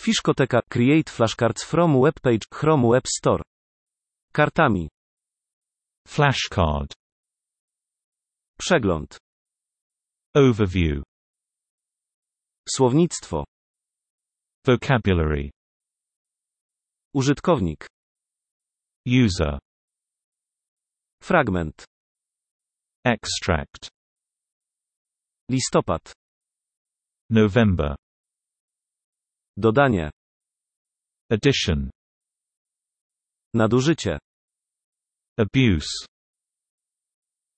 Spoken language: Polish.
Fiszkoteka – Create flashcards from webpage, Chrome Web Store. Kartami. Flashcard. Przegląd. Overview. Słownictwo. Vocabulary. Użytkownik. User. Fragment. Extract. Listopad. November. Dodanie. Addition. Nadużycie. Abuse.